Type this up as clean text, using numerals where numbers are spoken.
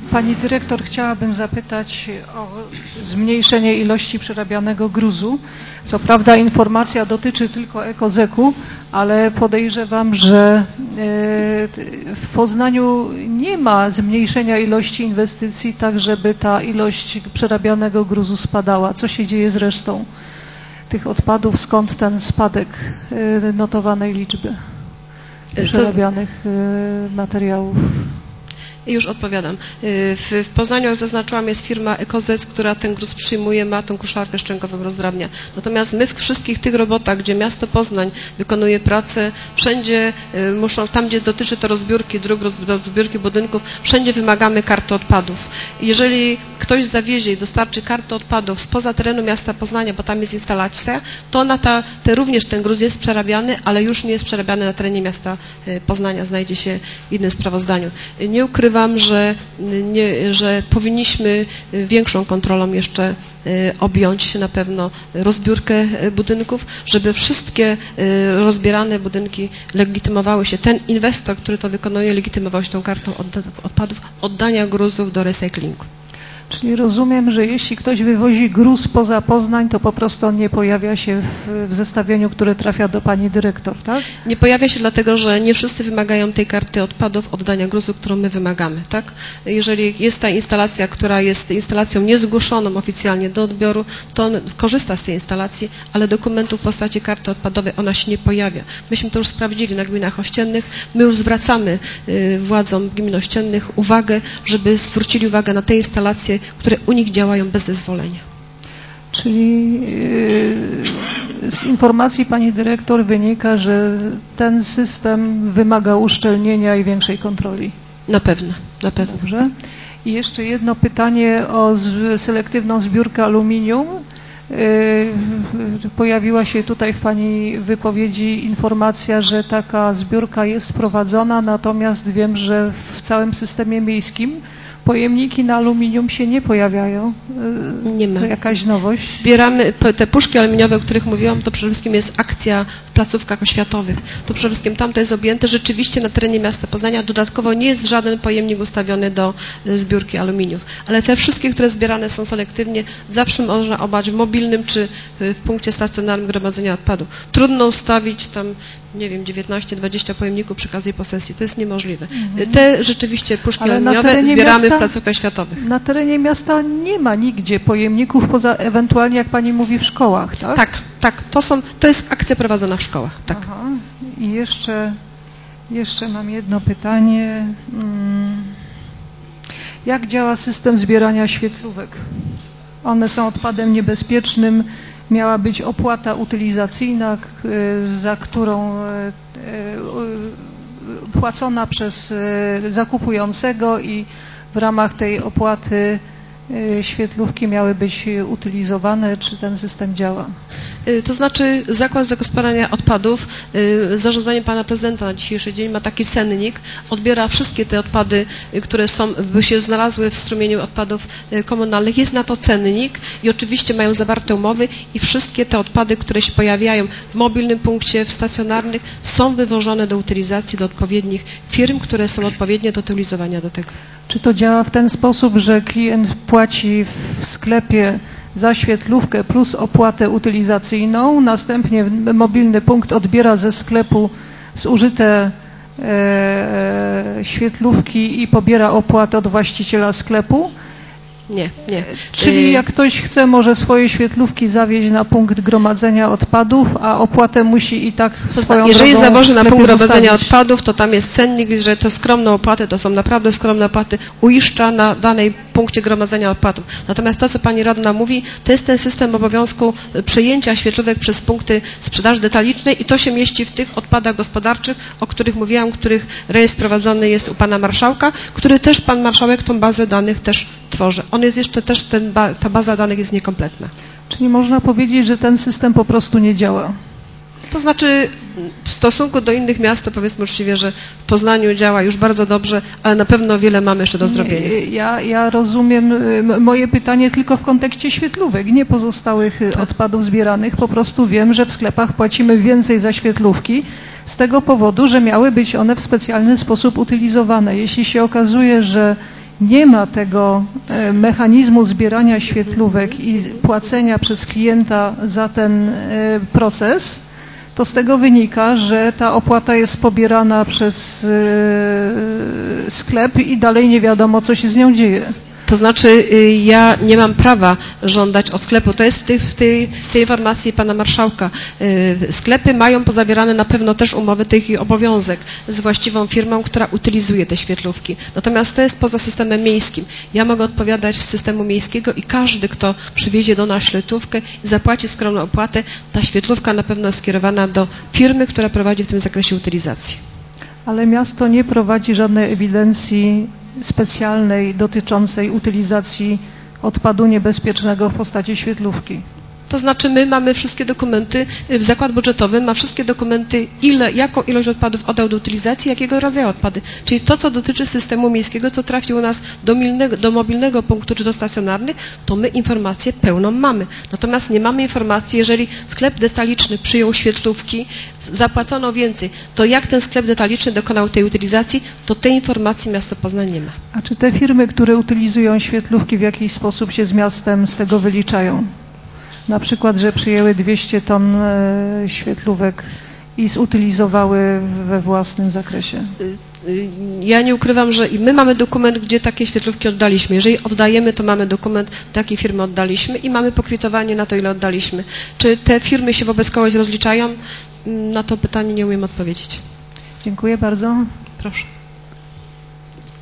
Pani dyrektor, chciałabym zapytać o zmniejszenie ilości przerabianego gruzu. Co prawda informacja dotyczy tylko Ekozeku, ale podejrzewam, że w Poznaniu nie ma zmniejszenia ilości inwestycji, tak żeby ta ilość przerabianego gruzu spadała. Co się dzieje z resztą tych odpadów? Skąd ten spadek notowanej liczby przerabianych materiałów? Już odpowiadam. W Poznaniu, jak zaznaczyłam, jest firma Ekozec, która ten gruz przyjmuje, ma tą koszarkę szczękową, rozdrabnia. Natomiast my w wszystkich tych robotach, gdzie miasto Poznań wykonuje pracę, wszędzie muszą, tam gdzie dotyczy to rozbiórki dróg, rozbiórki budynków, wszędzie wymagamy karty odpadów. Jeżeli ktoś zawiezie i dostarczy kartę odpadów spoza terenu miasta Poznania, bo tam jest instalacja, to również ten gruz jest przerabiany, ale już nie jest przerabiany na terenie miasta Poznania, znajdzie się w innym sprawozdaniu. Nie ukrywam, że powinniśmy większą kontrolą jeszcze objąć na pewno rozbiórkę budynków, żeby wszystkie rozbierane budynki legitymowały się, ten inwestor, który to wykonuje, legitymował się tą kartą odpadów, oddania gruzów do recyklingu. Czyli rozumiem, że jeśli ktoś wywozi gruz poza Poznań, to po prostu on nie pojawia się w zestawieniu, które trafia do pani dyrektor, tak? Nie pojawia się dlatego, że nie wszyscy wymagają tej karty odpadów, oddania gruzu, którą my wymagamy, tak? Jeżeli jest ta instalacja, która jest instalacją niezgłoszoną oficjalnie do odbioru, to on korzysta z tej instalacji, ale dokumentu w postaci karty odpadowej ona się nie pojawia. Myśmy to już sprawdzili na gminach ościennych, my już zwracamy władzom gmin ościennych uwagę, żeby zwrócili uwagę na te instalacje, które u nich działają bez zezwolenia. Czyli z informacji pani dyrektor wynika, że ten system wymaga uszczelnienia i większej kontroli. Na pewno, na pewno. Dobrze. I jeszcze jedno pytanie o selektywną zbiórkę aluminium. Pojawiła się tutaj w pani wypowiedzi informacja, że taka zbiórka jest prowadzona, natomiast wiem, że w całym systemie miejskim pojemniki na aluminium się nie pojawiają. Nie ma. To jakaś nowość. Zbieramy te puszki aluminiowe, o których mówiłam, to przede wszystkim jest akcja w placówkach oświatowych. To przede wszystkim tam to jest objęte. Rzeczywiście na terenie miasta Poznania dodatkowo nie jest żaden pojemnik ustawiony do zbiórki aluminiów. Ale te wszystkie, które zbierane są selektywnie, zawsze można obrać w mobilnym czy w punkcie stacjonarnym gromadzenia odpadów. Trudno ustawić tam, nie wiem, 19-20 pojemników przy okazji posesji. To jest niemożliwe. Te rzeczywiście puszki aluminiowe zbieramy w placówkach oświatowych. Na terenie miasta nie ma nigdzie pojemników, poza ewentualnie, jak pani mówi, w szkołach, tak? Tak. To jest akcja prowadzona w szkołach, tak. Aha. I jeszcze mam jedno pytanie. Jak działa system zbierania świetlówek? One są odpadem niebezpiecznym. Miała być opłata utylizacyjna, za którą płacona przez zakupującego i w ramach tej opłaty świetlówki miały być utylizowane. Czy ten system działa? To znaczy Zakład Zagospodarowania Odpadów z zarządzeniem pana prezydenta na dzisiejszy dzień ma taki cennik, odbiera wszystkie te odpady, które by się znalazły w strumieniu odpadów komunalnych. Jest na to cennik i oczywiście mają zawarte umowy i wszystkie te odpady, które się pojawiają w mobilnym punkcie, w stacjonarnych, są wywożone do utylizacji do odpowiednich firm, które są odpowiednie do utylizowania do tego. Czy to działa w ten sposób, że klient płaci w sklepie za świetlówkę plus opłatę utylizacyjną, następnie mobilny punkt odbiera ze sklepu zużyte świetlówki i pobiera opłatę od właściciela sklepu? Nie. Czyli jak ktoś chce, może swoje świetlówki zawieźć na punkt gromadzenia odpadów, a opłatę musi i tak swoją Jeżeli drogą zawoży na punkt gromadzenia zostawić. odpadów, to tam jest cennik, że te skromne opłaty, to są naprawdę skromne opłaty, uiszcza na danej punkcie gromadzenia odpadów. Natomiast to, co pani radna mówi, to jest ten system obowiązku przejęcia świetlówek przez punkty sprzedaży detalicznej i to się mieści w tych odpadach gospodarczych, o których mówiłam, których rejestr prowadzony jest u pana marszałka, który też pan marszałek tą bazę danych też tworzy. On jest jeszcze też, ta baza danych jest niekompletna. Czyli można powiedzieć, że ten system po prostu nie działa. To znaczy w stosunku do innych miast to powiedzmy uczciwie, że w Poznaniu działa już bardzo dobrze, ale na pewno wiele mamy jeszcze do zrobienia. Ja rozumiem moje pytanie tylko w kontekście świetlówek, nie pozostałych odpadów zbieranych. Po prostu wiem, że w sklepach płacimy więcej za świetlówki z tego powodu, że miały być one w specjalny sposób utylizowane. Jeśli się okazuje, że nie ma tego mechanizmu zbierania świetlówek i płacenia przez klienta za ten proces, to z tego wynika, że ta opłata jest pobierana przez sklep i dalej nie wiadomo, co się z nią dzieje. To znaczy, ja nie mam prawa żądać od sklepu. To jest w tej informacji pana marszałka. Sklepy mają pozabierane na pewno też umowy, to ich obowiązek z właściwą firmą, która utylizuje te świetlówki. Natomiast to jest poza systemem miejskim. Ja mogę odpowiadać z systemu miejskiego i każdy, kto przywiezie do nas świetlówkę i zapłaci skromną opłatę, ta świetlówka na pewno jest skierowana do firmy, która prowadzi w tym zakresie utylizację. Ale miasto nie prowadzi żadnej ewidencji specjalnej dotyczącej utylizacji odpadu niebezpiecznego w postaci świetlówki. To znaczy my mamy wszystkie dokumenty, zakład budżetowy ma wszystkie dokumenty, jaką ilość odpadów oddał do utylizacji, jakiego rodzaju odpady. Czyli to, co dotyczy systemu miejskiego, co trafi u nas do mobilnego punktu czy do stacjonarnych, to my informację pełną mamy. Natomiast nie mamy informacji, jeżeli sklep detaliczny przyjął świetlówki, zapłacono więcej, to jak ten sklep detaliczny dokonał tej utylizacji, to tej informacji miasto Poznań nie ma. A czy te firmy, które utylizują świetlówki, w jakiś sposób się z miastem z tego wyliczają? Na przykład, że przyjęły 200 ton świetlówek i zutylizowały we własnym zakresie. Ja nie ukrywam, że i my mamy dokument, gdzie takie świetlówki oddaliśmy. Jeżeli oddajemy, to mamy dokument, takiej firmy oddaliśmy i mamy pokwitowanie na to, ile oddaliśmy. Czy te firmy się wobec kogoś rozliczają? Na to pytanie nie umiem odpowiedzieć. Dziękuję bardzo. Proszę.